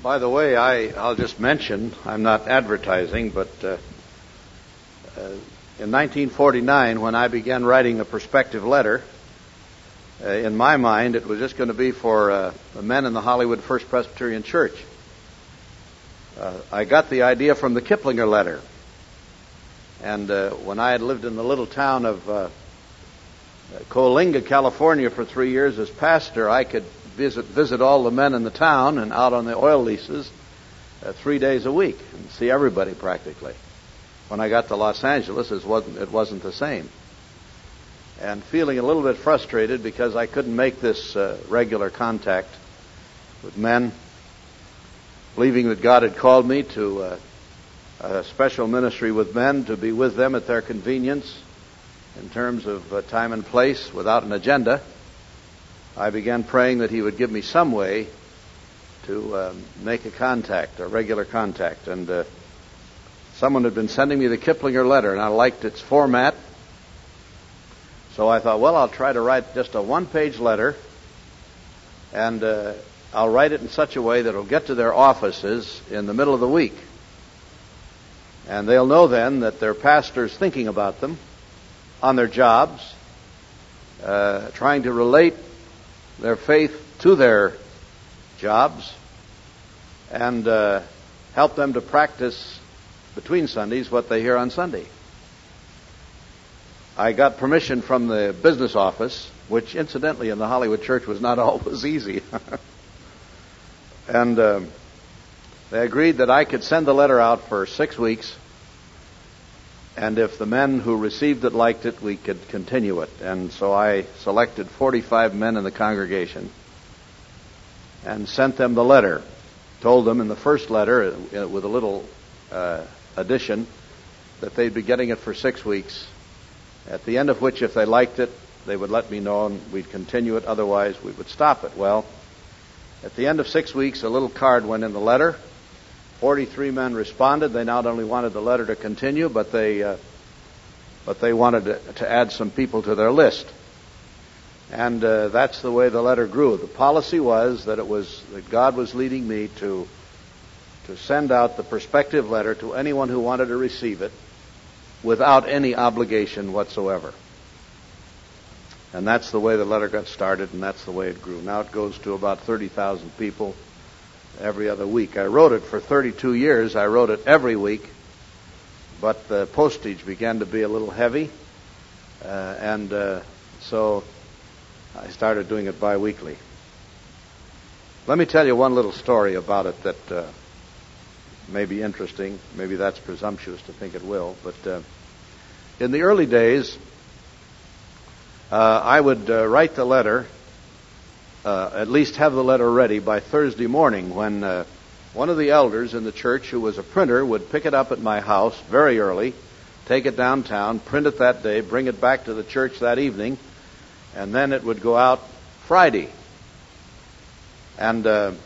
By the way, I'll just mention, I'm not advertising, but in 1949, when I began writing a perspective letter, in my mind, it was just going to be for the men in the Hollywood First Presbyterian Church. I got the idea from the Kiplinger letter. And when I had lived in the little town of Coalinga, California for 3 years as pastor, I could visit all the men in the town and out on the oil leases 3 days a week and see everybody practically. When I got to Los Angeles, it wasn't the same. And feeling a little bit frustrated because I couldn't make this regular contact with men, believing that God had called me to a special ministry with men, to be with them at their convenience in terms of time and place without an agenda, I began praying that He would give me some way to make a contact, a regular contact. And someone had been sending me the Kiplinger letter, and I liked its format. So I thought, well, I'll try to write just a one-page letter, and I'll write it in such a way that it'll get to their offices in the middle of the week. And they'll know then that their pastor's thinking about them on their jobs, trying to relate their faith to their jobs, and help them to practice between Sundays what they hear on Sunday. I got permission from the business office, which incidentally in the Hollywood church was not always easy. And they agreed that I could send the letter out for 6 weeks, and if the men who received it liked it, we could continue it. And so I selected 45 men in the congregation and sent them the letter. Told them in the first letter, with a little addition, that they'd be getting it for 6 weeks, at the end of which, if they liked it, they would let me know and we'd continue it. Otherwise, we would stop it. Well, at the end of 6 weeks, a little card went in the letter. 43 men responded. They not only wanted the letter to continue, but they wanted to add some people to their list. And that's the way the letter grew. The policy was that that God was leading me to send out the perspective letter to anyone who wanted to receive it without any obligation whatsoever. And that's the way the letter got started, and that's the way it grew. Now it goes to about 30,000 people every other week. I wrote it for 32 years. I wrote it every week, but the postage began to be a little heavy, and so I started doing it biweekly. Let me tell you one little story about it that may be interesting. Maybe that's presumptuous to think it will, but in the early days, I would write the letter, at least have the letter ready by Thursday morning, when one of the elders in the church who was a printer would pick it up at my house very early, take it downtown, print it that day, bring it back to the church that evening, and then it would go out Friday. And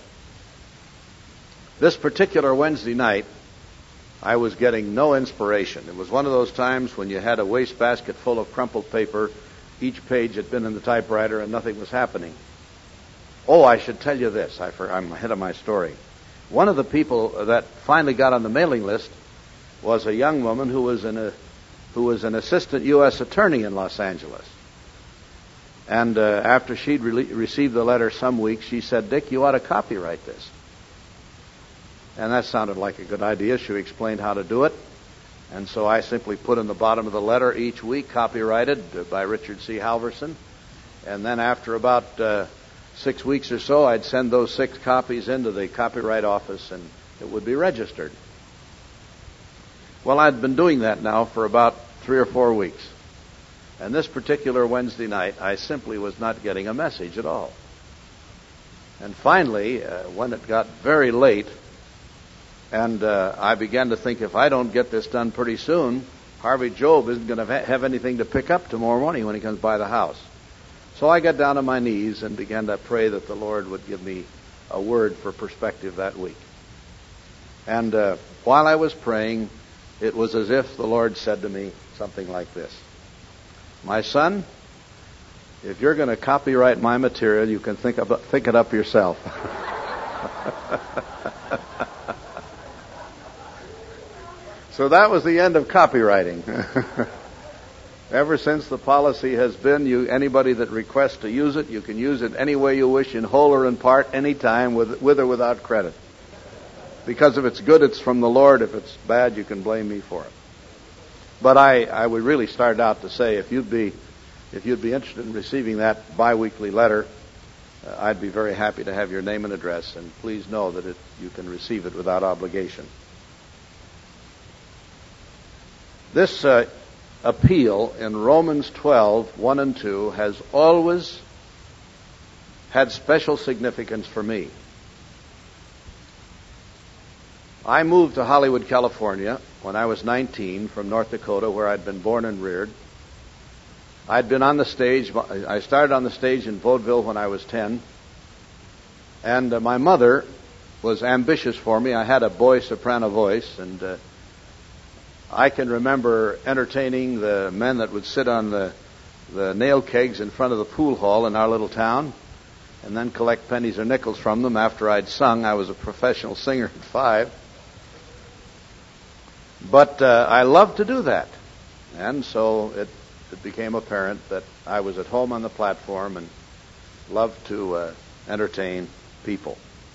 this particular Wednesday night, I was getting no inspiration. It was one of those times when you had a wastebasket full of crumpled paper. Each page had been in the typewriter and nothing was happening. Oh, I should tell you this. I'm ahead of my story. One of the people that finally got on the mailing list was a young woman who was an assistant U.S. attorney in Los Angeles. And after she'd received the letter some weeks, she said, "Dick, you ought to copyright this." And that sounded like a good idea. She explained how to do it. And so I simply put in the bottom of the letter each week, copyrighted by Richard C. Halverson. And then after about 6 weeks or so, I'd send those 6 copies into the copyright office and it would be registered. Well, I'd been doing that now for about 3 or 4 weeks. And this particular Wednesday night, I simply was not getting a message at all. And finally, when it got very late, and I began to think, if I don't get this done pretty soon, Harvey Job isn't going to have anything to pick up tomorrow morning when he comes by the house. So I got down on my knees and began to pray that the Lord would give me a word for perspective that week. And while I was praying, it was as if the Lord said to me something like this: "My son, if you're going to copyright my material, you can think it up yourself." So that was the end of copywriting. Ever since the policy has been, anybody that requests to use it, you can use it any way you wish, in whole or in part, anytime, with or without credit. Because if it's good, it's from the Lord. If it's bad, you can blame me for it. But I would really start out to say, if you'd be interested in receiving that biweekly letter, I'd be very happy to have your name and address, and please know that you can receive it without obligation. This appeal in Romans 12, 1 and 2 has always had special significance for me. I moved to Hollywood, California when I was 19 from North Dakota, where I'd been born and reared. I'd been on the stage. I started on the stage in vaudeville when I was 10. And my mother was ambitious for me. I had a boy soprano voice, and I can remember entertaining the men that would sit on the nail kegs in front of the pool hall in our little town, and then collect pennies or nickels from them after I'd sung. I was a professional singer at 5. But I loved to do that. And so it became apparent that I was at home on the platform and loved to entertain people.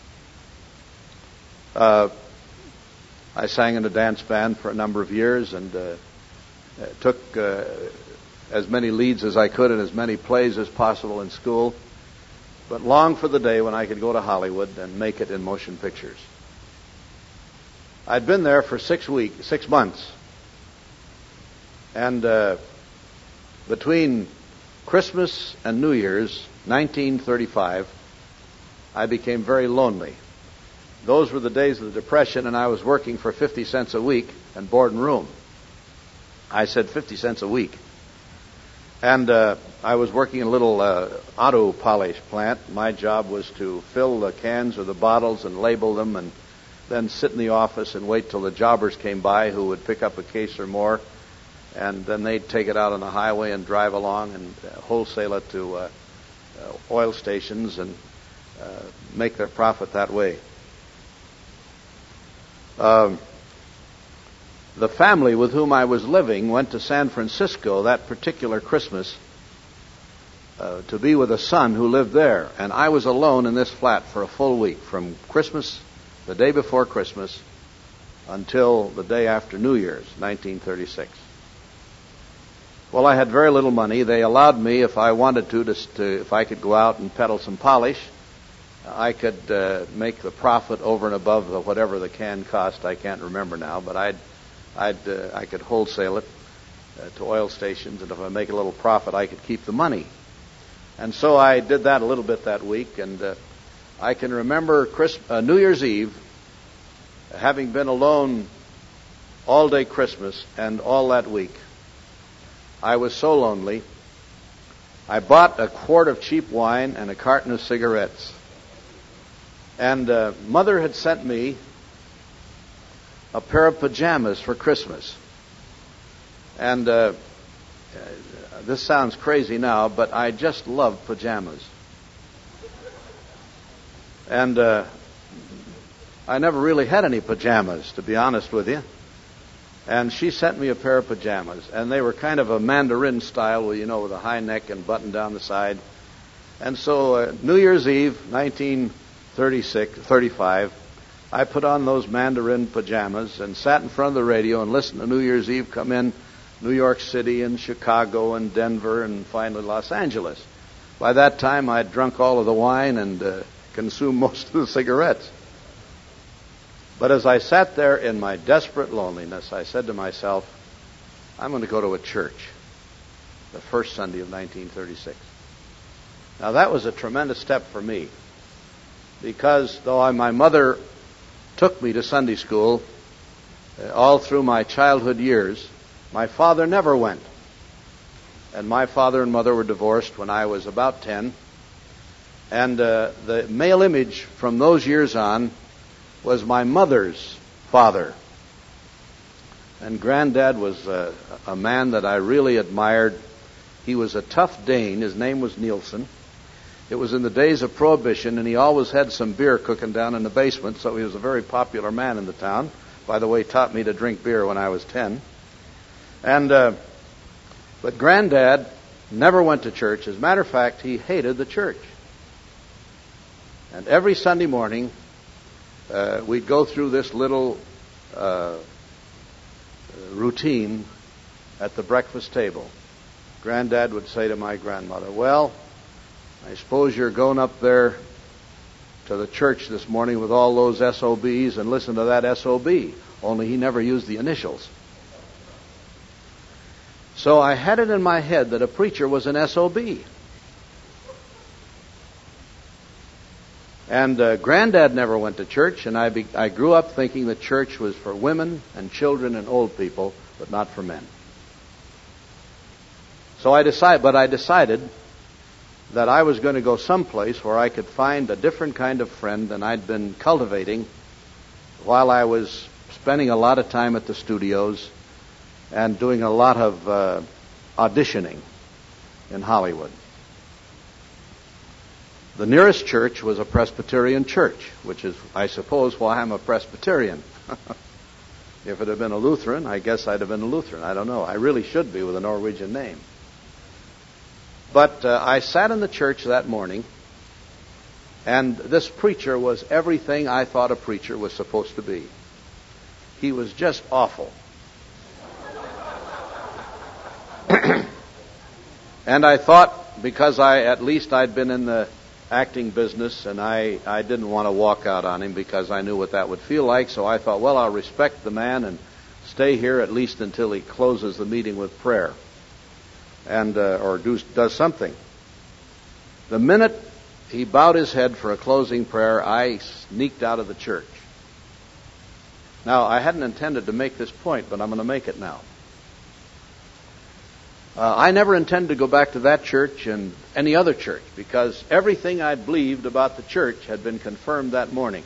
I sang in a dance band for a number of years and took as many leads as I could in as many plays as possible in school, but longed for the day when I could go to Hollywood and make it in motion pictures. I'd been there for 6 months, and between Christmas and New Year's, 1935, I became very lonely. Those were the days of the Depression, and I was working for 50 cents a week and board and room. I said 50 cents a week. And I was working in a little auto polish plant. My job was to fill the cans or the bottles and label them, and then sit in the office and wait till the jobbers came by who would pick up a case or more, and then they'd take it out on the highway and drive along and wholesale it to oil stations and make their profit that way. The family with whom I was living went to San Francisco that particular Christmas to be with a son who lived there, and I was alone in this flat for a full week, from Christmas, the day before Christmas, until the day after New Year's, 1936. Well, I had very little money. They allowed me, if I wanted to if I could go out and peddle some polish, I could make the profit over and above whatever the can cost. I can't remember now, but I could wholesale it to oil stations, and if I make a little profit, I could keep the money. And so I did that a little bit that week, and I can remember New Year's Eve, having been alone all day Christmas and all that week. I was so lonely. I bought a quart of cheap wine and a carton of cigarettes. And Mother had sent me a pair of pajamas for Christmas. And this sounds crazy now, but I just love pajamas. And I never really had any pajamas, to be honest with you. And she sent me a pair of pajamas, and they were kind of a mandarin style, with a high neck and button down the side. And so New Year's Eve, 1935, I put on those mandarin pajamas and sat in front of the radio and listened to New Year's Eve come in New York City and Chicago and Denver and finally Los Angeles. By that time, I'd drunk all of the wine and consumed most of the cigarettes. But as I sat there in my desperate loneliness, I said to myself, I'm going to go to a church the first Sunday of 1936. Now, that was a tremendous step for me, because though my mother took me to Sunday school all through my childhood years, my father never went. And my father and mother were divorced when I was about 10. And the male image from those years on was my mother's father. And Granddad was a man that I really admired. He was a tough Dane. His name was Nielsen. It was in the days of Prohibition, and he always had some beer cooking down in the basement, so he was a very popular man in the town. By the way, taught me to drink beer when I was 10. But Granddad never went to church. As a matter of fact, he hated the church. And every Sunday morning, we'd go through this little routine at the breakfast table. Granddad would say to my grandmother, "Well, I suppose you're going up there to the church this morning with all those SOBs and listen to that SOB." Only he never used the initials. So I had it in my head that a preacher was an SOB. And Granddad never went to church, and I grew up thinking that church was for women and children and old people, but not for men. So I decided that I was going to go someplace where I could find a different kind of friend than I'd been cultivating while I was spending a lot of time at the studios and doing a lot of auditioning in Hollywood. The nearest church was a Presbyterian church, which is, I suppose, why I'm a Presbyterian. If it had been a Lutheran, I guess I'd have been a Lutheran. I don't know. I really should be with a Norwegian name. But I sat in the church that morning, and this preacher was everything I thought a preacher was supposed to be. He was just awful. And I thought, because I'd been in the acting business, and I didn't want to walk out on him because I knew what that would feel like, so I thought, well, I'll respect the man and stay here at least until he closes the meeting with prayer, and or does something. The minute he bowed his head for a closing prayer, I sneaked out of the church. Now, I hadn't intended to make this point, but I'm going to make it now. I never intended to go back to that church and any other church, because everything I believed about the church had been confirmed that morning.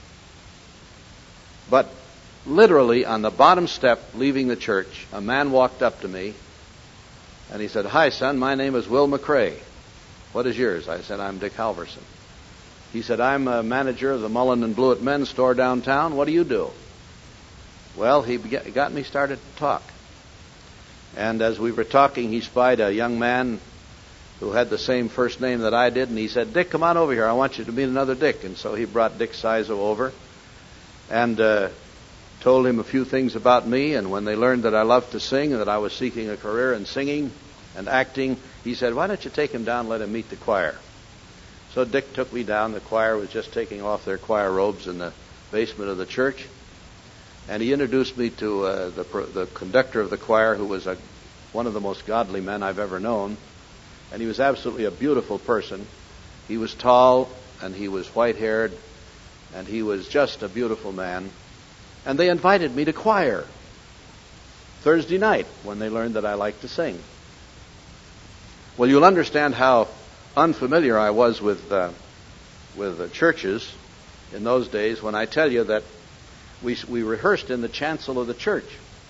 But literally on the bottom step leaving the church, a man walked up to me and he said, "Hi, son, my name is Will McRae. What is yours?" I said, "I'm Dick Halverson." He said, "I'm a manager of the Mullen and Blewett men's store downtown. What do you do?" Well, he got me started to talk. And as we were talking, he spied a young man who had the same first name that I did, and he said, "Dick, come on over here. I want you to meet another Dick." And so he brought Dick Sizo over and told him a few things about me. And when they learned that I loved to sing and that I was seeking a career in singing and acting, he said, "Why don't you take him down and let him meet the choir?" So Dick took me down. The choir was just taking off their choir robes in the basement of the church. And he introduced me to the conductor of the choir, who was one of the most godly men I've ever known. And he was absolutely a beautiful person. He was tall, and he was white-haired, and he was just a beautiful man. And they invited me to choir Thursday night when they learned that I liked to sing. Well, you'll understand how unfamiliar I was with churches in those days when I tell you that we rehearsed in the chancel of the church.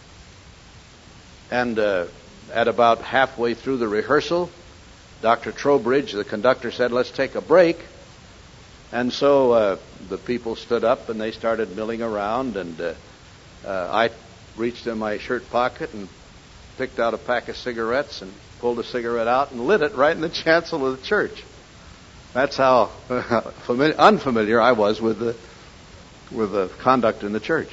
And at about halfway through the rehearsal, Dr. Trowbridge, the conductor, said, "Let's take a break." And so the people stood up and they started milling around, and I reached in my shirt pocket and picked out a pack of cigarettes and pulled a cigarette out and lit it right in the chancel of the church. That's how unfamiliar I was with the conduct in the church.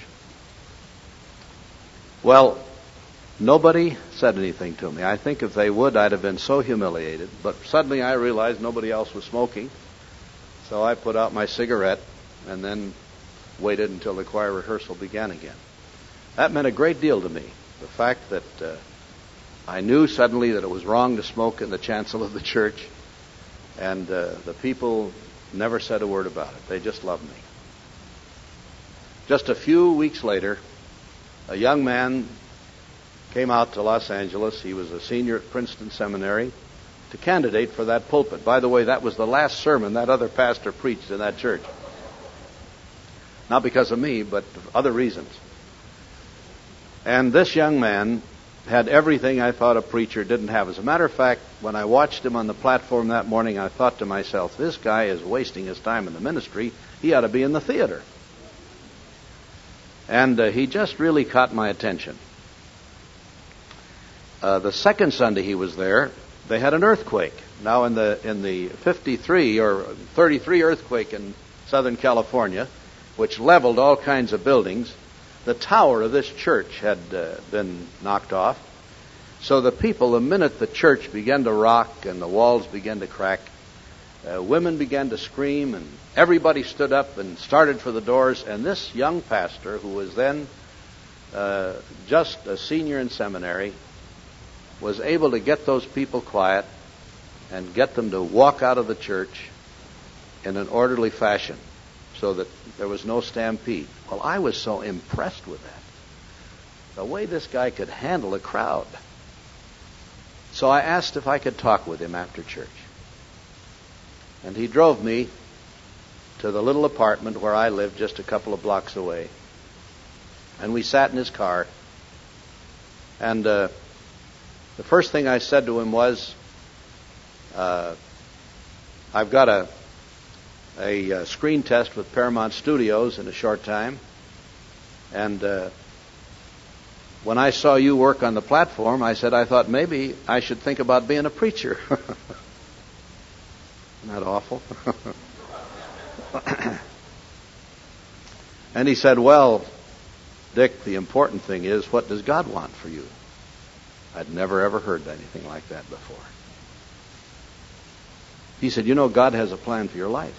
Well, nobody said anything to me. I think if they would, I'd have been so humiliated. But suddenly I realized nobody else was smoking. So I put out my cigarette and then waited until the choir rehearsal began again. That meant a great deal to me. The fact that I knew suddenly that it was wrong to smoke in the chancel of the church. And the people never said a word about it. They just loved me. Just a few weeks later, a young man came out to Los Angeles. He was a senior at Princeton Seminary to candidate for that pulpit. By the way, that was the last sermon that other pastor preached in that church. Not because of me, but for other reasons. And this young man had everything I thought a preacher didn't have. As a matter of fact, when I watched him on the platform that morning, I thought to myself, this guy is wasting his time in the ministry. He ought to be in the theater. And he just really caught my attention. The second Sunday he was there, they had an earthquake. Now in the 53 or 33 earthquake in Southern California, which leveled all kinds of buildings, the tower of this church had been knocked off. So the people, the minute the church began to rock and the walls began to crack, women began to scream, and everybody stood up and started for the doors. And this young pastor, who was then just a senior in seminary, was able to get those people quiet and get them to walk out of the church in an orderly fashion so that there was no stampede. Well, I was so impressed with that, the way this guy could handle a crowd. So I asked if I could talk with him after church. And he drove me to the little apartment where I lived just a couple of blocks away. And we sat in his car. And the first thing I said to him was, I've got a screen test with Paramount Studios in a short time. And when I saw you work on the platform, I said, I thought maybe I should think about being a preacher. Isn't that awful? And he said, well, Dick, the important thing is, what does God want for you? I'd never, ever heard anything like that before. He said, you know, God has a plan for your life.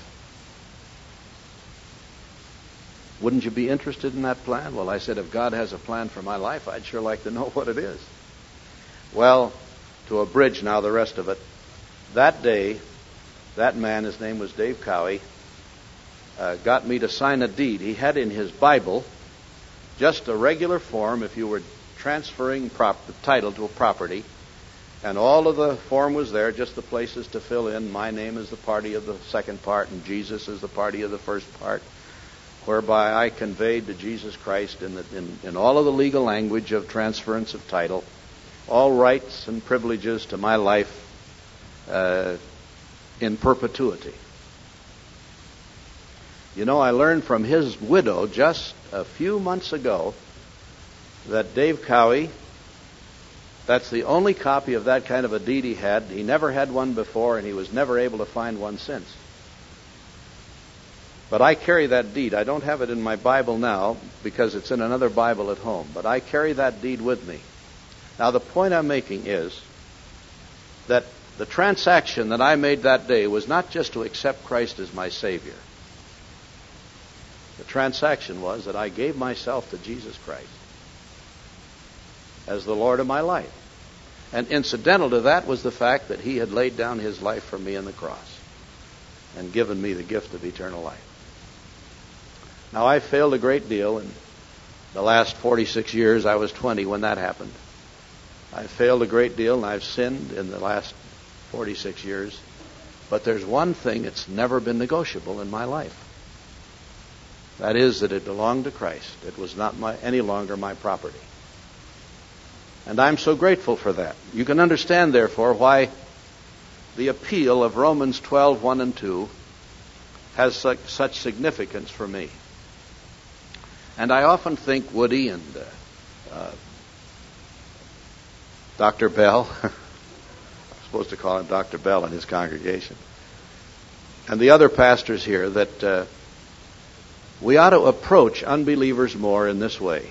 Wouldn't you be interested in that plan? Well, I said, if God has a plan for my life, I'd sure like to know what it is. Well, to abridge now the rest of it, that day, that man, his name was Dave Cowie, got me to sign a deed. He had in his Bible just a regular form if you were transferring the title to a property, and all of the form was there, just the places to fill in. My name is the party of the second part, and Jesus is the party of the first part, whereby I conveyed to Jesus Christ in all of the legal language of transference of title, all rights and privileges to my life in perpetuity. You know, I learned from his widow just a few months ago that Dave Cowie, that's the only copy of that kind of a deed he had. He never had one before, and he was never able to find one since. But I carry that deed. I don't have it in my Bible now because it's in another Bible at home, but I carry that deed with me. Now, the point I'm making is that the transaction that I made that day was not just to accept Christ as my Savior. The transaction was that I gave myself to Jesus Christ as the Lord of my life. And incidental to that was the fact that He had laid down His life for me on the cross and given me the gift of eternal life. Now, I failed a great deal in the last 46 years. I was 20 when that happened. I failed a great deal, and I've sinned in the last 46 years. But there's one thing that's never been negotiable in my life. That is that it belonged to Christ. It was not any longer my property. And I'm so grateful for that. You can understand, therefore, why the appeal of Romans 12:1 and 2 has such significance for me. And I often think Woody and Dr. Bell, I'm supposed to call him Dr. Bell in his congregation, and the other pastors here, that we ought to approach unbelievers more in this way,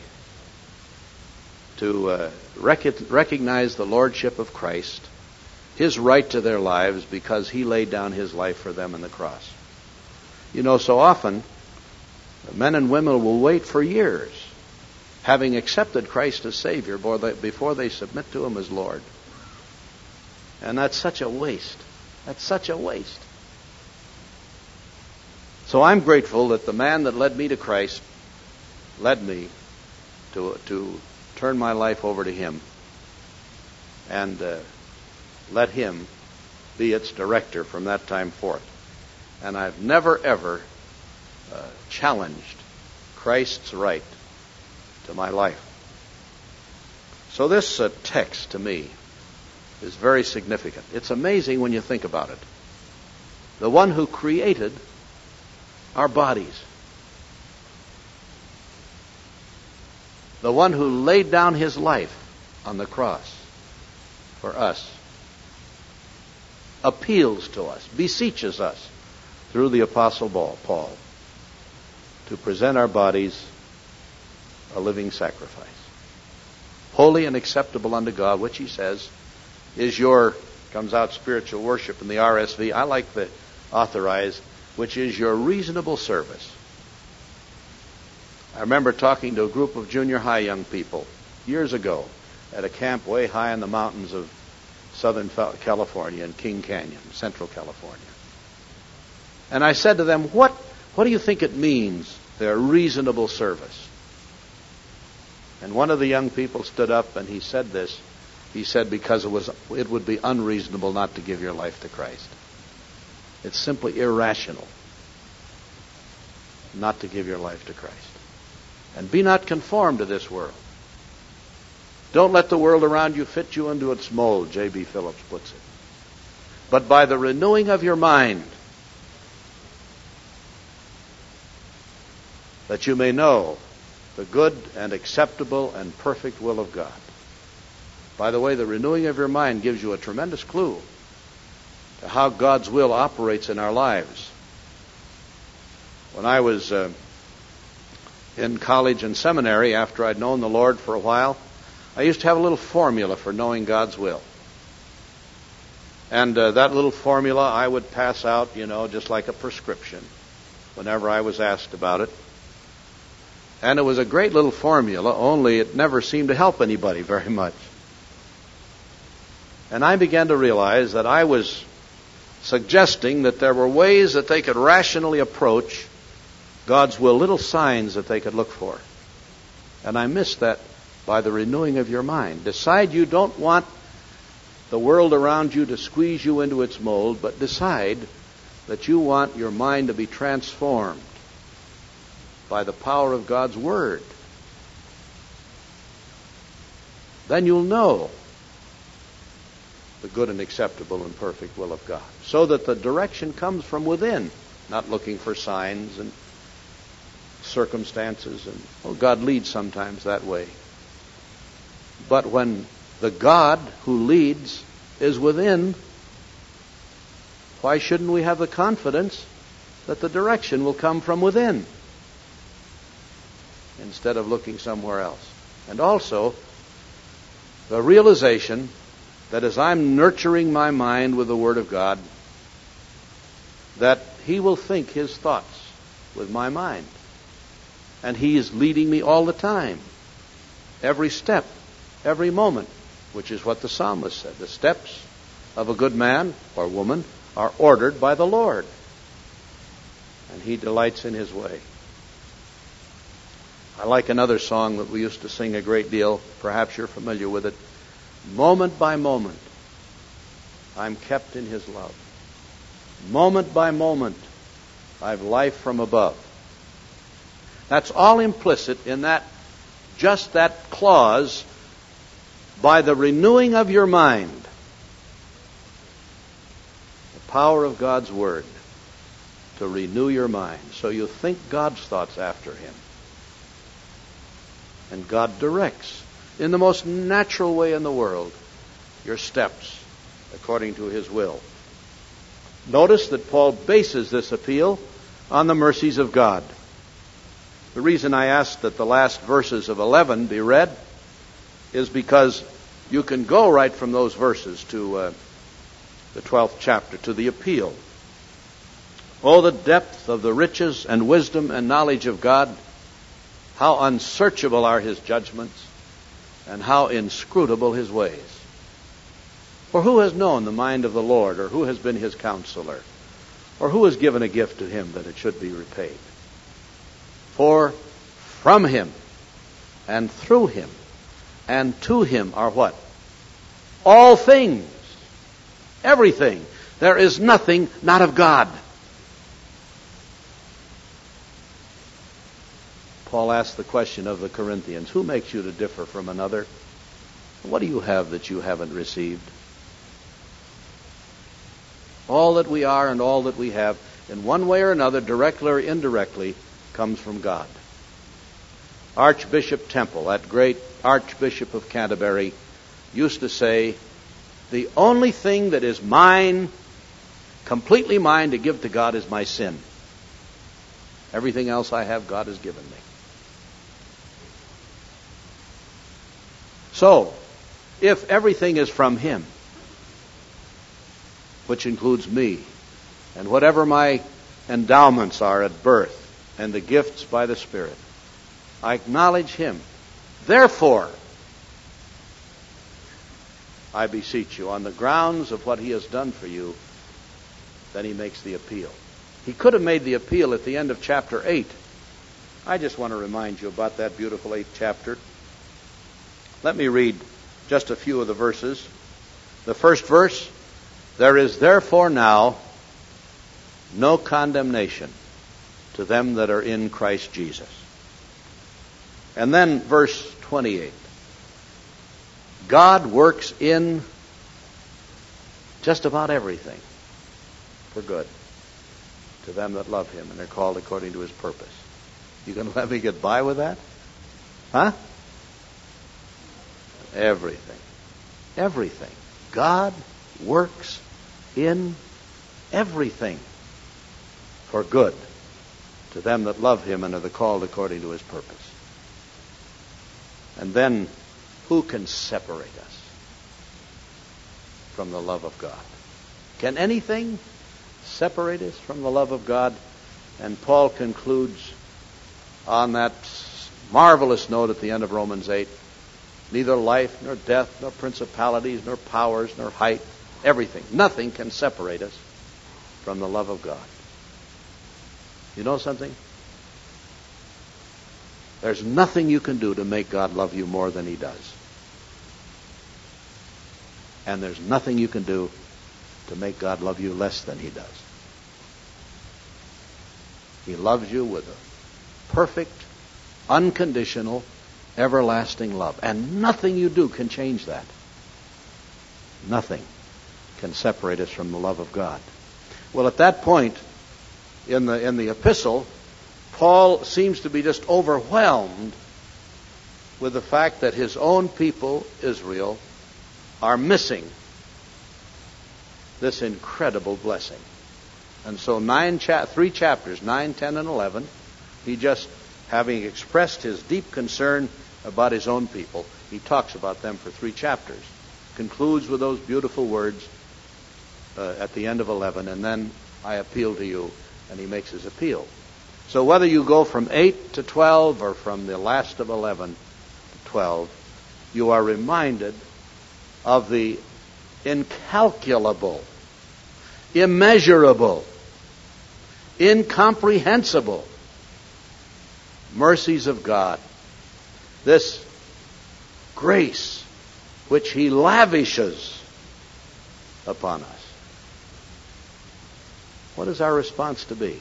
to recognize the lordship of Christ, His right to their lives because He laid down His life for them on the cross. You know, so often, men and women will wait for years, having accepted Christ as Savior, before they submit to Him as Lord. And that's such a waste. That's such a waste. So I'm grateful that the man that led me to Christ led me to turn my life over to Him and let Him be its director from that time forth. And I've never, ever challenged Christ's right to my life. So this text to me is very significant. It's amazing when you think about it. The one who created our bodies, the one who laid down his life on the cross for us, appeals to us, beseeches us through the Apostle Paul to present our bodies a living sacrifice, holy and acceptable unto God, which he says is your, comes out spiritual worship in the RSV. I like the Authorized, which is your reasonable service. I remember talking to a group of junior high young people years ago at a camp way high in the mountains of Southern California in King Canyon, Central California. And I said to them, what do you think it means, their reasonable service? And one of the young people stood up and he said this. He said, because it would be unreasonable not to give your life to Christ. It's simply irrational not to give your life to Christ. And be not conformed to this world. Don't let the world around you fit you into its mold, J.B. Phillips puts it. But by the renewing of your mind, that you may know the good and acceptable and perfect will of God. By the way, the renewing of your mind gives you a tremendous clue to how God's will operates in our lives. When I was in college and seminary, after I'd known the Lord for a while, I used to have a little formula for knowing God's will. And that little formula I would pass out, just like a prescription, whenever I was asked about it. And it was a great little formula, only it never seemed to help anybody very much. And I began to realize that I was suggesting that there were ways that they could rationally approach God's will, little signs that they could look for. And I missed that by the renewing of your mind. Decide you don't want the world around you to squeeze you into its mold, but decide that you want your mind to be transformed by the power of God's Word. Then you'll know the good and acceptable and perfect will of God. So that the direction comes from within, not looking for signs and circumstances. And God leads sometimes that way. But when the God who leads is within, why shouldn't we have the confidence that the direction will come from within instead of looking somewhere else? And also, the realization that as I'm nurturing my mind with the Word of God, that He will think His thoughts with my mind. And He is leading me all the time, every step, every moment, which is what the psalmist said. The steps of a good man or woman are ordered by the Lord, and He delights in His way. I like another song that we used to sing a great deal. Perhaps you're familiar with it. Moment by moment, I'm kept in His love. Moment by moment, I've life from above. That's all implicit in that, just that clause, by the renewing of your mind. The power of God's Word to renew your mind, so you think God's thoughts after Him. And God directs, in the most natural way in the world, your steps according to His will. Notice that Paul bases this appeal on the mercies of God. The reason I asked that the last verses of 11 be read is because you can go right from those verses to the 12th chapter, to the appeal. Oh, the depth of the riches and wisdom and knowledge of God! How unsearchable are His judgments, and how inscrutable His ways. For who has known the mind of the Lord, or who has been His counselor, or who has given a gift to Him that it should be repaid? For from Him, and through Him, and to Him are what? All things. Everything. There is nothing not of God. Paul asked the question of the Corinthians, who makes you to differ from another? What do you have that you haven't received? All that we are and all that we have, in one way or another, directly or indirectly, comes from God. Archbishop Temple, that great Archbishop of Canterbury, used to say, the only thing that is mine, completely mine to give to God, is my sin. Everything else I have, God has given me. So, if everything is from Him, which includes me, and whatever my endowments are at birth, and the gifts by the Spirit, I acknowledge Him. Therefore, I beseech you, on the grounds of what He has done for you, then he makes the appeal. He could have made the appeal at the end of chapter 8. I just want to remind you about that beautiful 8th chapter. Let me read just a few of the verses. The first verse, there is therefore now no condemnation to them that are in Christ Jesus. And then verse 28. God works in just about everything for good to them that love Him and are called according to His purpose. You going to let me get by with that? Huh? Everything. Everything. God works in everything for good to them that love Him and are the called according to His purpose. And then, who can separate us from the love of God? Can anything separate us from the love of God? And Paul concludes on that marvelous note at the end of Romans 8, neither life, nor death, nor principalities, nor powers, nor height, everything, nothing can separate us from the love of God. You know something? There's nothing you can do to make God love you more than He does. And there's nothing you can do to make God love you less than He does. He loves you with a perfect, unconditional, everlasting love. And nothing you do can change that. Nothing can separate us from the love of God. Well, at that point in the epistle, Paul seems to be just overwhelmed with the fact that his own people, Israel, are missing this incredible blessing. And so 3 chapters, 9, 10, and 11, he just, having expressed his deep concern about his own people, he talks about them for 3 chapters. Concludes with those beautiful words at the end of 11, and then I appeal to you, and he makes his appeal. So whether you go from 8 to 12 or from the last of 11 to 12, you are reminded of the incalculable, immeasurable, incomprehensible mercies of God. This grace which He lavishes upon us. What is our response to be?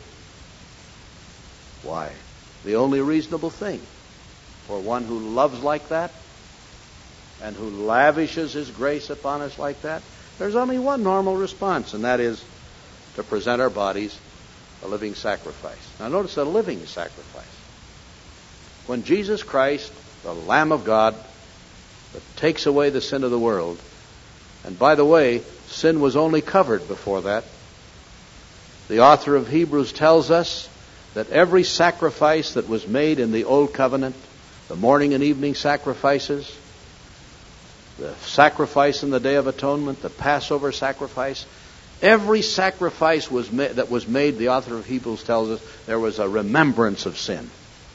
Why, the only reasonable thing for one who loves like that and who lavishes His grace upon us like that, there's only one normal response, and that is to present our bodies a living sacrifice. Now notice, a living sacrifice. When Jesus Christ, the Lamb of God, that takes away the sin of the world, and by the way, sin was only covered before that. The author of Hebrews tells us that every sacrifice that was made in the Old Covenant, the morning and evening sacrifices, the sacrifice in the Day of Atonement, the Passover sacrifice, every sacrifice that was made, the author of Hebrews tells us, there was a remembrance of sin.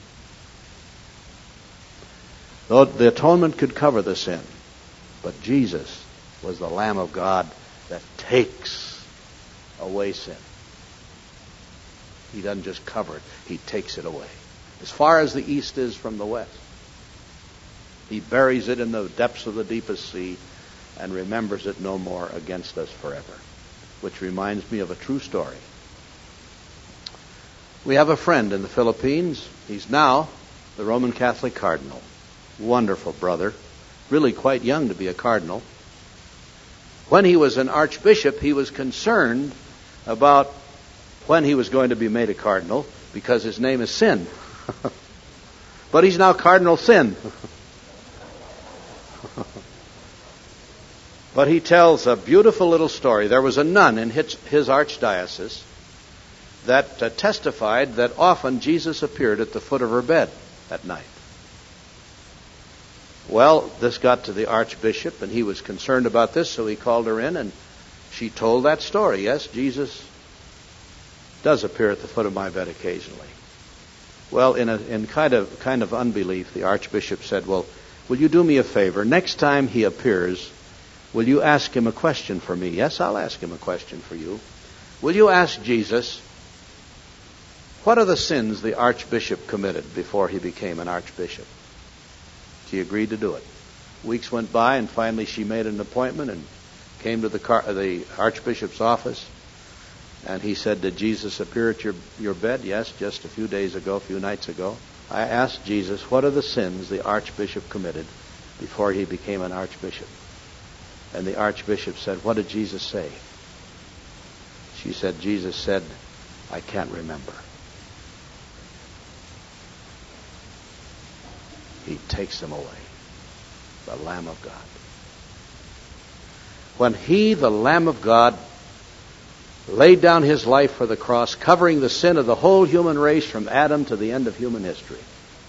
Though the atonement could cover the sin, but Jesus was the Lamb of God that takes away sin. He doesn't just cover it, He takes it away. As far as the east is from the west. He buries it in the depths of the deepest sea and remembers it no more against us forever. Which reminds me of a true story. We have a friend in the Philippines. He's now the Roman Catholic Cardinal. Wonderful brother. really quite young to be a cardinal. When he was an archbishop, he was concerned about when he was going to be made a cardinal, because his name is Sin. But he's now Cardinal Sin. But he tells a beautiful little story. There was a nun in his archdiocese that testified that often Jesus appeared at the foot of her bed at night. Well, this got to the archbishop, and he was concerned about this, so he called her in, and she told that story. Yes, Jesus does appear at the foot of my bed occasionally. Well, in kind of unbelief, the archbishop said, "Well, will you do me a favor? Next time he appears, will you ask him a question for me?" "Yes, I'll ask him a question for you." "Will you ask Jesus, what are the sins the archbishop committed before he became an archbishop?" She agreed to do it. Weeks went by, and finally she made an appointment and came to the archbishop's office. And he said, "Did Jesus appear at your bed?" "Yes, just a few nights ago. I asked Jesus, what are the sins the archbishop committed before he became an archbishop?" And the archbishop said, "What did Jesus say?" She said, "Jesus said, I can't remember." He takes them away. The Lamb of God. When he, the Lamb of God, laid down his life for the cross, covering the sin of the whole human race from Adam to the end of human history,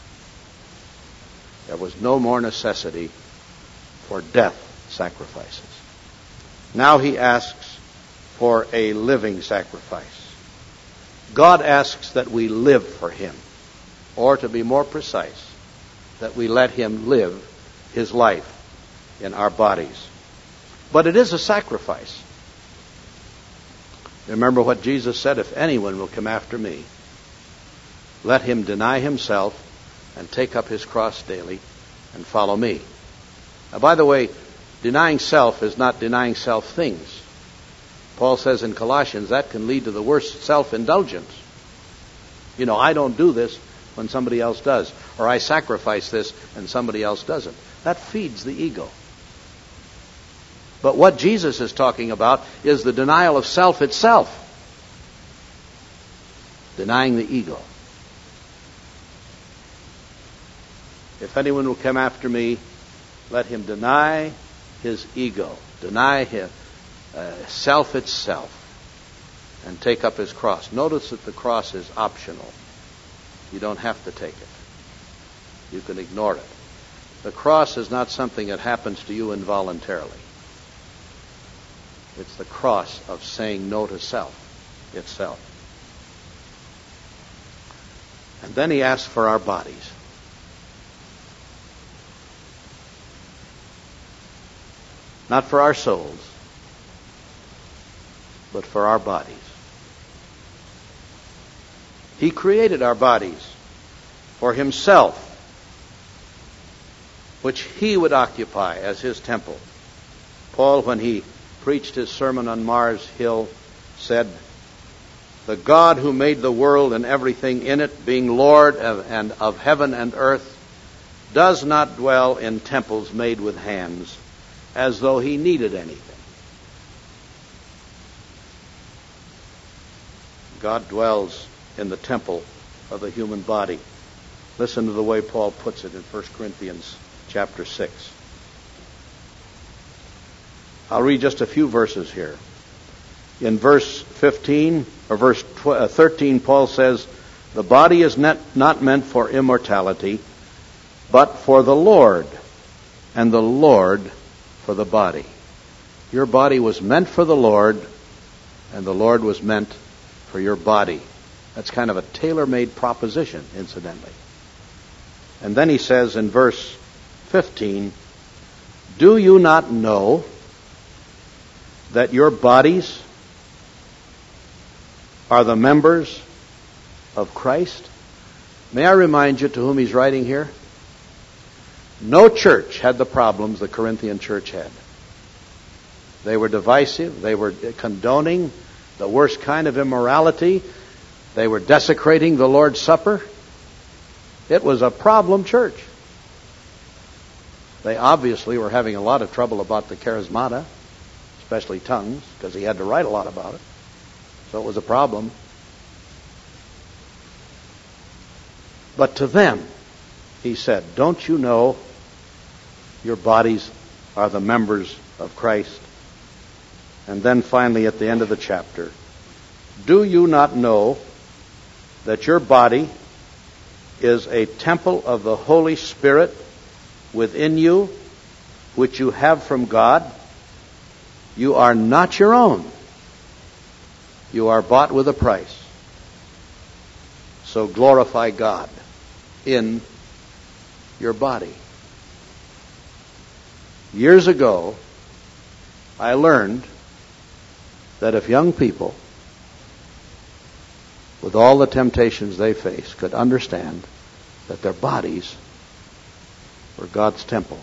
there was no more necessity for death sacrifices. Now he asks for a living sacrifice. God asks that we live for him, or to be more precise, that we let him live his life in our bodies. But it is a sacrifice. Remember what Jesus said, "If anyone will come after me, let him deny himself and take up his cross daily and follow me." Now, by the way, denying self is not denying self things. Paul says in Colossians that can lead to the worst self-indulgence. I don't do this when somebody else does, or I sacrifice this and somebody else doesn't. That feeds the ego. But what Jesus is talking about is the denial of self itself. Denying the ego. If anyone will come after me, let him deny his ego, deny his self itself, and take up his cross. Notice that the cross is optional. You don't have to take it. You can ignore it. The cross is not something that happens to you involuntarily. It's the cross of saying no to self itself. And then he asks for our bodies. Not for our souls, but for our bodies. He created our bodies for himself, which he would occupy as his temple. Paul, when he preached his sermon on Mars Hill, said, "The God who made the world and everything in it, being Lord of heaven and earth, does not dwell in temples made with hands, as though he needed anything." God dwells in the temple of the human body. Listen to the way Paul puts it in 1 Corinthians chapter 6. I'll read just a few verses here. In verse 15 or verse 13, Paul says, "The body is not meant for immortality, but for the Lord, and the Lord for the body." Your body was meant for the Lord, and the Lord was meant for your body. That's kind of a tailor-made proposition, incidentally. And then he says in verse 15, "Do you not know that your bodies are the members of Christ?" May I remind you to whom he's writing here? No church had the problems the Corinthian church had. They were divisive. They were condoning the worst kind of immorality. They were desecrating the Lord's Supper. It was a problem church. They obviously were having a lot of trouble about the charismata, especially tongues, because he had to write a lot about it. So it was a problem. But to them, he said, don't you know your bodies are the members of Christ? And then finally at the end of the chapter, do you not know that your body is a temple of the Holy Spirit within you, which you have from God? You are not your own. You are bought with a price. So glorify God in your body. Years ago, I learned that if young people, with all the temptations they face, could understand that their bodies were God's temple,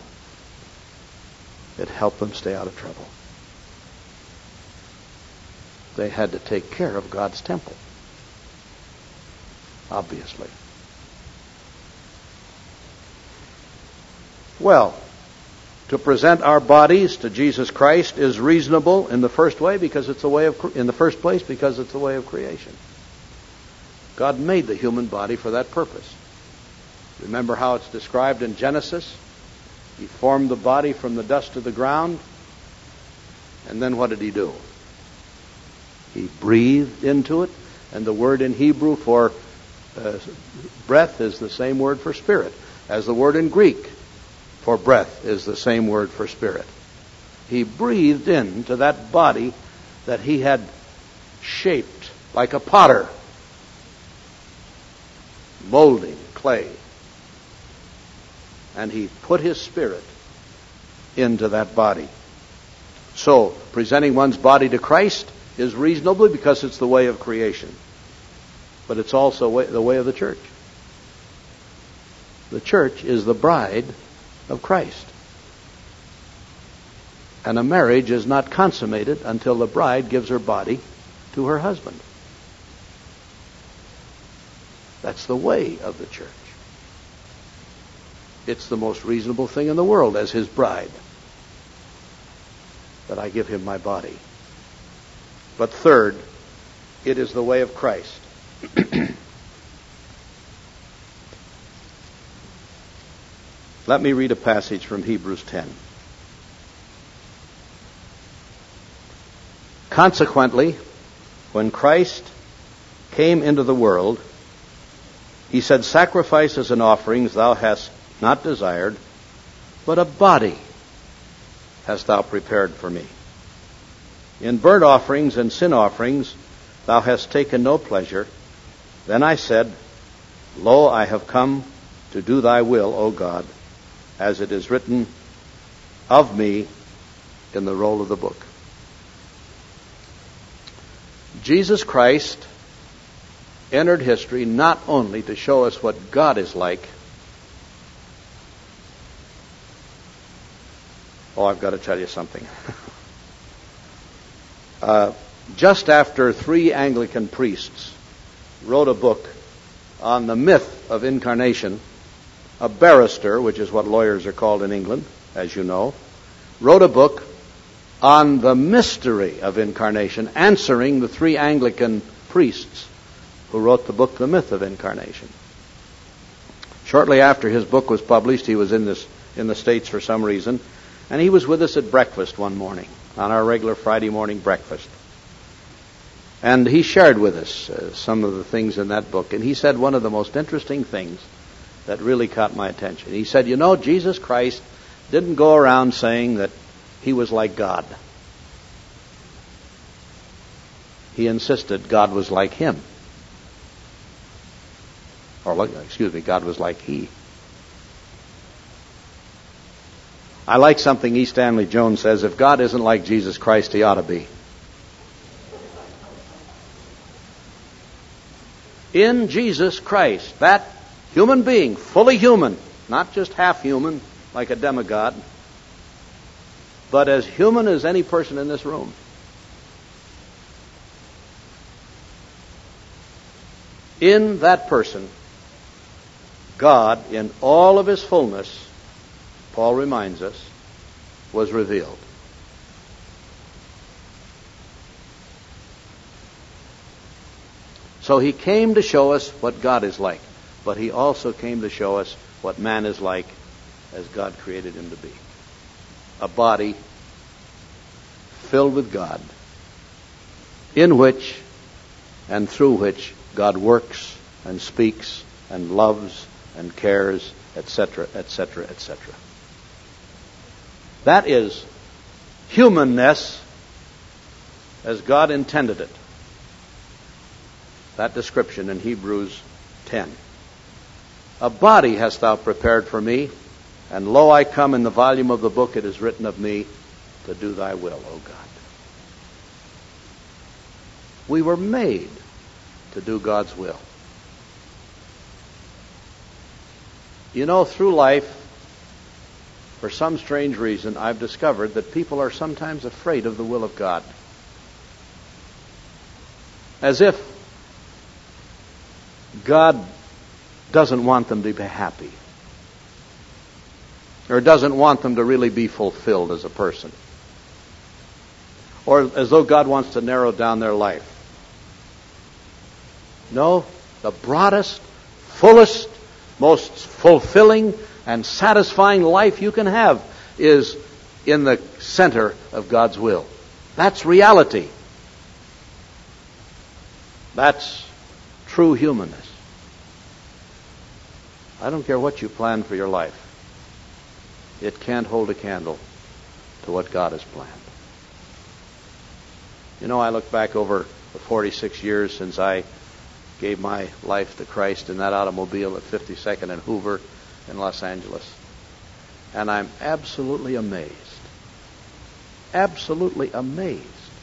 it helped them stay out of trouble. They had to take care of God's temple, obviously. Well, to present our bodies to Jesus Christ is reasonable in the first way because it's the way of because it's the way of creation. God made the human body for that purpose. Remember how it's described in Genesis? He formed the body from the dust of the ground, and then what did he do? He breathed into it, and the word in Hebrew for breath is the same word for spirit as the word in Greek for breath is the same word for spirit. He breathed into that body that he had shaped like a potter, molding clay. And he put his spirit into that body. So, presenting one's body to Christ is reasonable because it's the way of creation. But it's also the way of the church. The church is the bride of Christ. And a marriage is not consummated until the bride gives her body to her husband. That's the way of the church. It's the most reasonable thing in the world as his bride that I give him my body. But third, it is the way of Christ. Let me read a passage from Hebrews 10. Consequently, when Christ came into the world, he said, sacrifices and offerings thou hast not desired, but a body hast thou prepared for me. In burnt offerings and sin offerings thou hast taken no pleasure. Then I said, Lo, I have come to do thy will, O God, as it is written of me in the roll of the book. Jesus Christ entered history not only to show us what God is like. Oh, I've got to tell you something. Just after 3 Anglican priests wrote a book on the myth of incarnation, a barrister, which is what lawyers are called in England, as you know, wrote a book on the mystery of incarnation, answering the 3 Anglican priests who wrote the book, The Myth of Incarnation. Shortly after his book was published, he was in the States for some reason, and he was with us at breakfast one morning, on our regular Friday morning breakfast. And he shared with us some of the things in that book, and he said one of the most interesting things that really caught my attention. He said, Jesus Christ didn't go around saying that he was like God. He insisted God was like him. God was like he. I like something E. Stanley Jones says, if God isn't like Jesus Christ, he ought to be. In Jesus Christ, that human being, fully human, not just half human, like a demigod, but as human as any person in this room. In that person, God, in all of his fullness, Paul reminds us, was revealed. So he came to show us what God is like, but he also came to show us what man is like as God created him to be. A body filled with God, in which and through which God works and speaks and loves and cares, etc., etc., etc. That is humanness as God intended it. That description in Hebrews 10. A body hast thou prepared for me, and lo, I come, in the volume of the book it is written of me, to do thy will, O God. We were made to do God's will. You know, through life, for some strange reason, I've discovered that people are sometimes afraid of the will of God. As if God doesn't want them to be happy, or doesn't want them to really be fulfilled as a person, or as though God wants to narrow down their life. No, the broadest, fullest, most fulfilling and satisfying life you can have is in the center of God's will. That's reality. That's true humanness. I don't care what you plan for your life. It can't hold a candle to what God has planned. You know, I look back over the 46 years since I gave my life to Christ in that automobile at 52nd and Hoover in Los Angeles. And I'm absolutely amazed. Absolutely amazed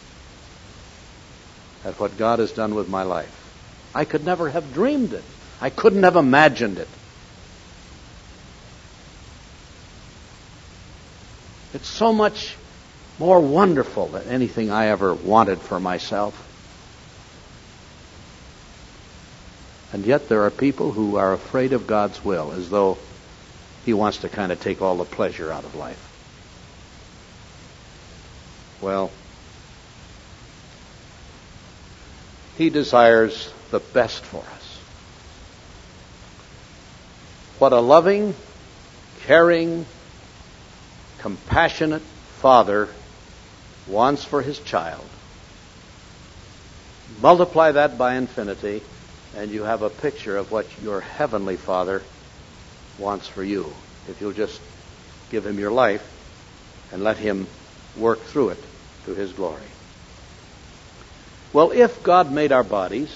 at what God has done with my life. I could never have dreamed it. I couldn't have imagined it. It's so much more wonderful than anything I ever wanted for myself. And yet there are people who are afraid of God's will, as though He wants to kind of take all the pleasure out of life. Well, He desires the best for us. What a loving, caring, compassionate Father wants for His child. Multiply that by infinity, and you have a picture of what your heavenly Father wants for you, if you'll just give Him your life and let Him work through it to His glory. Well, if God made our bodies,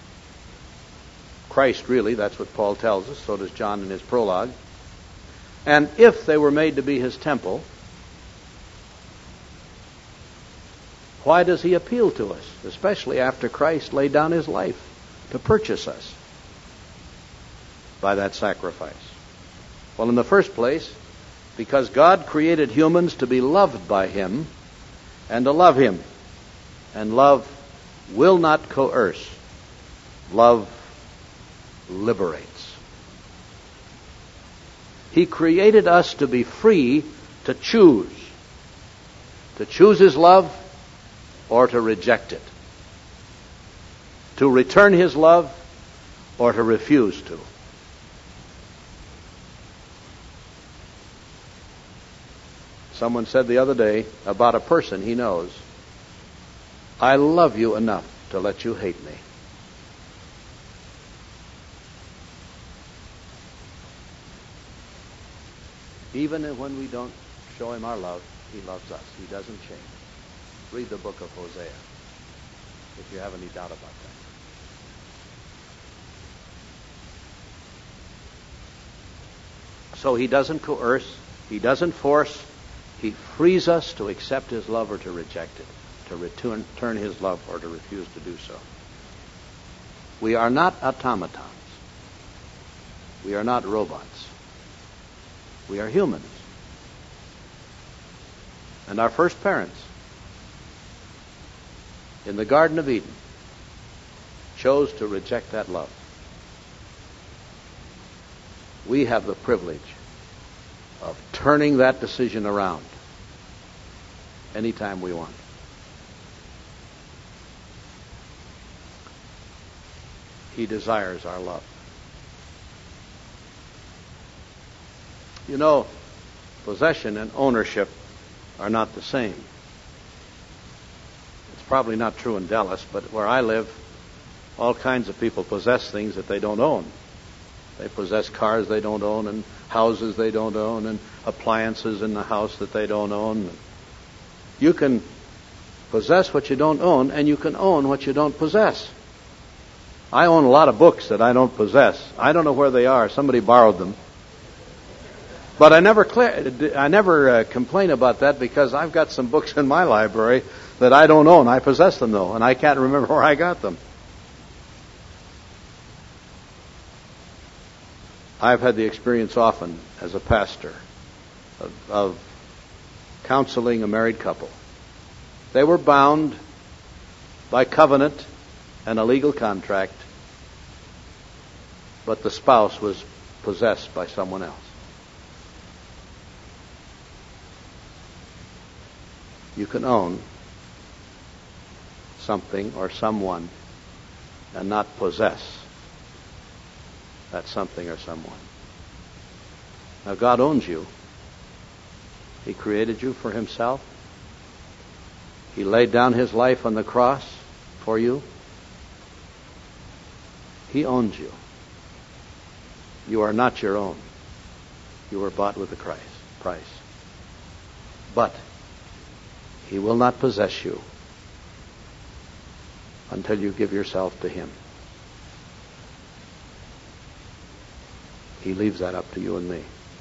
Christ really, that's what Paul tells us, so does John in his prologue, and if they were made to be His temple, why does He appeal to us, especially after Christ laid down His life to purchase us by that sacrifice? Well, in the first place, because God created humans to be loved by Him and to love Him. And love will not coerce. Love liberates. He created us to be free to choose His love or to reject it, to return His love or to refuse to. Someone said the other day about a person he knows, I love you enough to let you hate me. Even when we don't show Him our love, He loves us. He doesn't change. Read the book of Hosea if you have any doubt about that. So He doesn't coerce. He doesn't force. He frees us to accept His love or to reject it, to return His love or to refuse to do so. We are not automatons. We are not robots. We are humans. And our first parents in the Garden of Eden chose to reject that love. We have the privilege of turning that decision around anytime we want. He desires our love. You know, possession and ownership are not the same. It's probably not true in Dallas, but where I live, all kinds of people possess things that they don't own. They possess cars they don't own, and houses they don't own, and appliances in the house that they don't own. You can possess what you don't own, and you can own what you don't possess. I own a lot of books that I don't possess. I don't know where they are. Somebody borrowed them. But I never complain about that, because I've got some books in my library that I don't own. I possess them, though, and I can't remember where I got them. I've had the experience often as a pastor of counseling a married couple. They were bound by covenant and a legal contract, but the spouse was possessed by someone else. You can own something or someone and not possess that something or someone. Now, God owns you. He created you for Himself. He laid down His life on the cross for you. He owns you. You are not your own. You were bought with a price. But He will not possess you until you give yourself to Him. He leaves that up to you and me.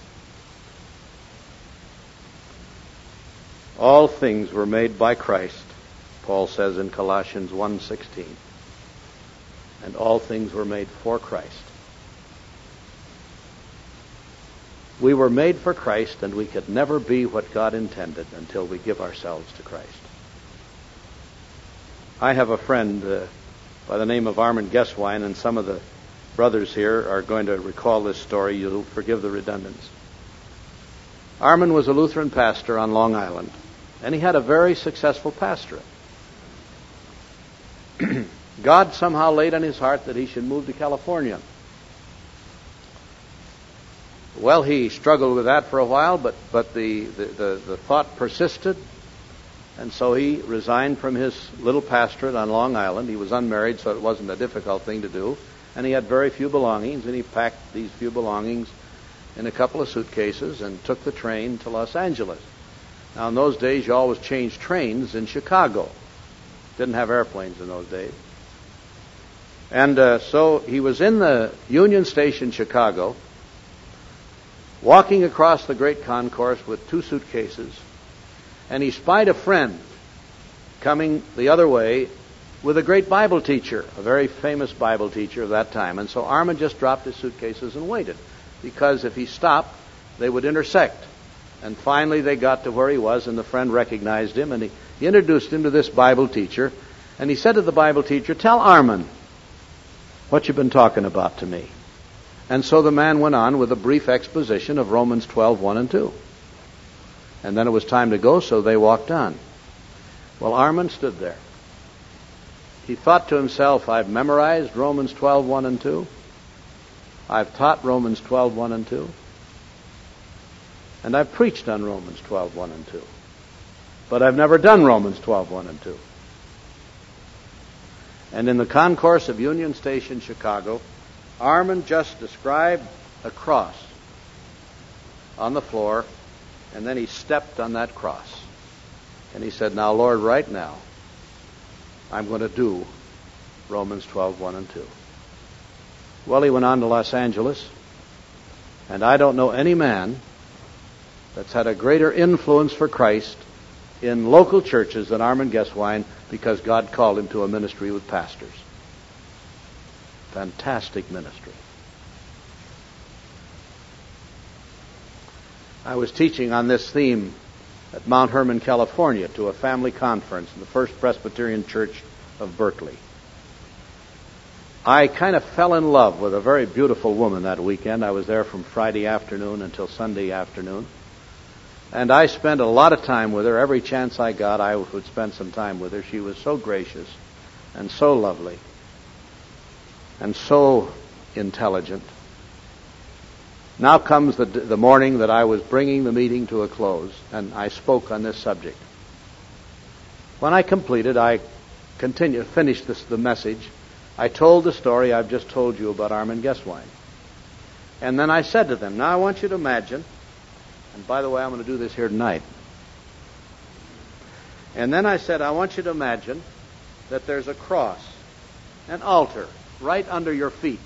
All things were made by Christ, Paul says in Colossians 1:16. And all things were made for Christ. We were made for Christ, and we could never be what God intended until we give ourselves to Christ. I have a friend by the name of Armin Geswein, and some of the brothers here are going to recall this story. You'll forgive the redundancy. Armin was a Lutheran pastor on Long Island, and he had a very successful pastorate. God somehow laid on his heart that he should move to California. Well, he struggled with that for a while, but the thought persisted, and so he resigned from his little pastorate on Long Island. He was unmarried, so it wasn't a difficult thing to do, and he had very few belongings, and he packed these few belongings in a couple of suitcases and took the train to Los Angeles. Now, in those days, you always changed trains in Chicago. Didn't have airplanes in those days. And so he was in the Union Station, Chicago, walking across the great concourse with two suitcases, and he spied a friend coming the other way with a great Bible teacher, a very famous Bible teacher of that time. And so Armin just dropped his suitcases and waited, because if he stopped, they would intersect. And finally they got to where he was, and the friend recognized him, and he introduced him to this Bible teacher, and he said to the Bible teacher, "Tell Armin what you've been talking about to me." And so the man went on with a brief exposition of Romans 12:1 and 2. And then it was time to go, so they walked on. Well, Armin stood there. He thought to himself, I've memorized Romans 12:1 and 2. I've taught Romans 12:1 and 2. And I've preached on Romans 12:1 and 2. But I've never done Romans 12:1 and 2. And in the concourse of Union Station, Chicago, Armin just described a cross on the floor, and then he stepped on that cross. And he said, "Now, Lord, right now, I'm going to do Romans 12:1 and 2. Well, he went on to Los Angeles, and I don't know any man that's had a greater influence for Christ in local churches than Armin Geswein, because God called him to a ministry with pastors. Fantastic ministry. I was teaching on this theme at Mount Hermon, California, to a family conference in the First Presbyterian Church of Berkeley. I kind of fell in love with a very beautiful woman that weekend. I was there from Friday afternoon until Sunday afternoon. And I spent a lot of time with her. Every chance I got, I would spend some time with her. She was so gracious and so lovely and so intelligent. Now comes the morning that I was bringing the meeting to a close, and I spoke on this subject. When I completed, I finished the message. I told the story I've just told you about Armin Geswein. And then I said to them, now I want you to imagine, and by the way, I'm going to do this here tonight. And then I said, I want you to imagine that there's a cross, an altar, right under your feet.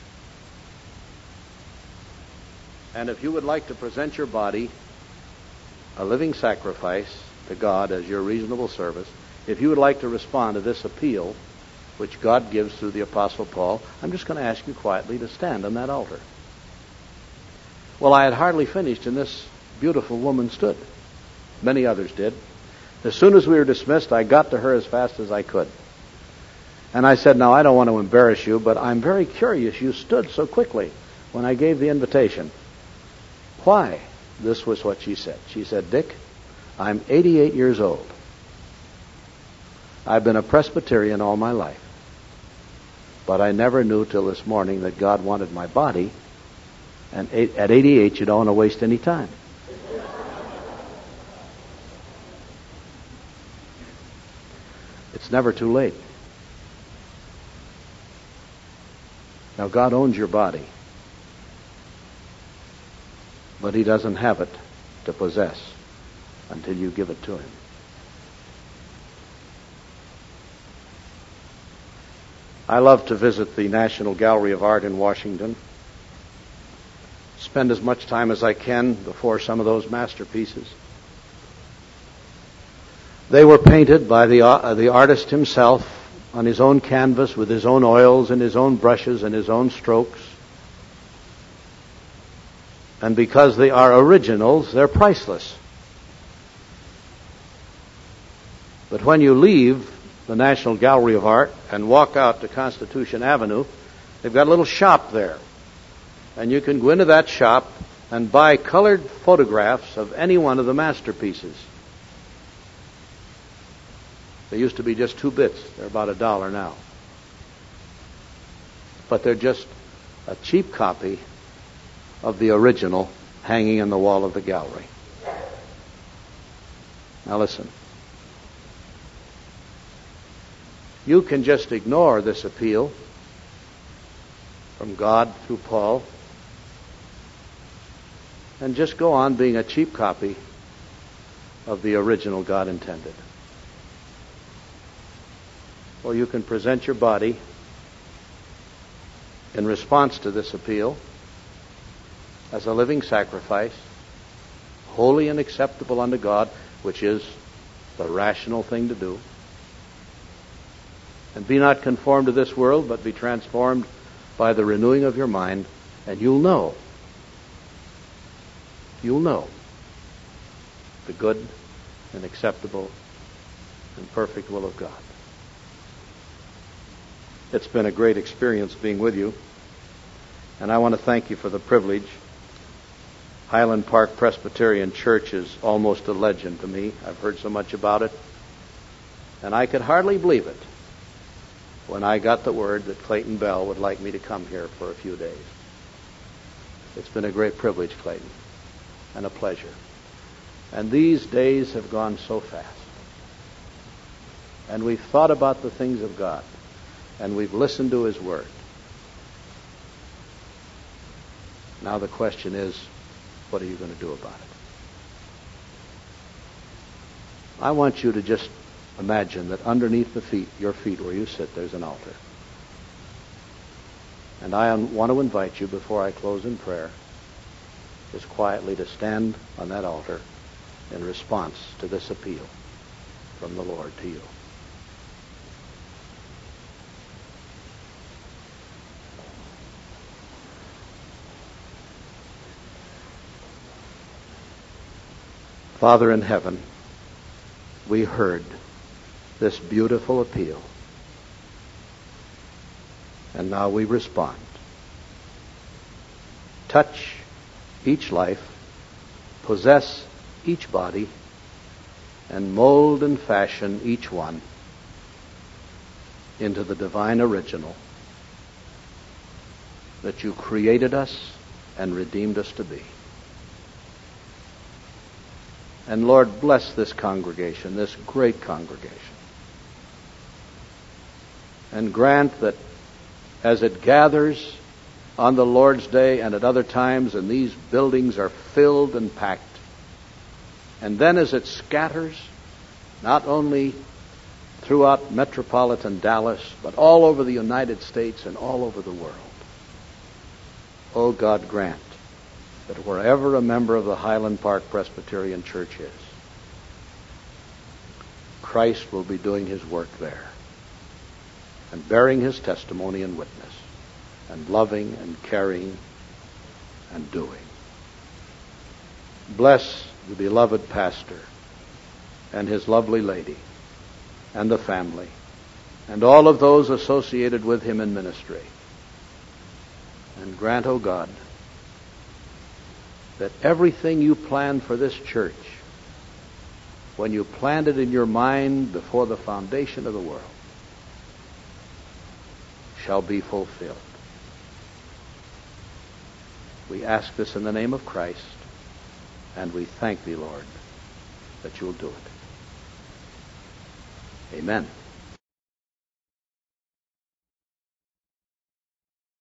And if you would like to present your body a living sacrifice to God as your reasonable service, if you would like to respond to this appeal, which God gives through the Apostle Paul, I'm just going to ask you quietly to stand on that altar. Well, I had hardly finished, and this beautiful woman stood. Many others did. As soon as we were dismissed, I got to her as fast as I could. And I said, now, I don't want to embarrass you, but I'm very curious. You stood so quickly when I gave the invitation. Why? This was what she said. She said, Dick, I'm 88 years old. I've been a Presbyterian all my life. But I never knew till this morning that God wanted my body. And at 88, you don't want to waste any time. It's never too late. Now, God owns your body. But He doesn't have it to possess until you give it to Him. I love to visit the National Gallery of Art in Washington. Spend as much time as I can before some of those masterpieces. They were painted by the artist himself on his own canvas with his own oils and his own brushes and his own strokes. And because they are originals, they're priceless. But when you leave the National Gallery of Art and walk out to Constitution Avenue, they've got a little shop there. And you can go into that shop and buy colored photographs of any one of the masterpieces. They used to be just 2 bits. They're about $1 now. But they're just a cheap copy of the original hanging in the wall of the gallery. Now listen. You can just ignore this appeal from God through Paul and just go on being a cheap copy of the original God intended. Or you can present your body in response to this appeal as a living sacrifice, holy and acceptable unto God, which is the rational thing to do. And be not conformed to this world, but be transformed by the renewing of your mind, and you'll know the good and acceptable and perfect will of God. It's been a great experience being with you, and I want to thank you for the privilege. Highland Park Presbyterian Church is almost a legend to me. I've heard so much about it, and I could hardly believe it when I got the word that Clayton Bell would like me to come here for a few days. It's been a great privilege, Clayton, and a pleasure. And these days have gone so fast. And we've thought about the things of God, and we've listened to His Word. Now the question is, what are you going to do about it? I want you to just imagine that underneath your feet where you sit, there's an altar. And I want to invite you, before I close in prayer, just quietly to stand on that altar in response to this appeal from the Lord to you. Father in heaven, we heard this beautiful appeal. And now we respond. Touch each life, possess each body, and mold and fashion each one into the divine original that you created us and redeemed us to be. And Lord, bless this congregation, this great congregation, and grant that as it gathers on the Lord's Day and at other times, and these buildings are filled and packed, and then as it scatters, not only throughout metropolitan Dallas, but all over the United States and all over the world, oh God, grant that wherever a member of the Highland Park Presbyterian Church is, Christ will be doing his work there and bearing his testimony and witness and loving and caring and doing. Bless the beloved pastor and his lovely lady and the family and all of those associated with him in ministry. And grant, O God, that everything you planned for this church, when you planned it in your mind before the foundation of the world, shall be fulfilled. We ask this in the name of Christ, and we thank thee, Lord, that you'll do it. Amen.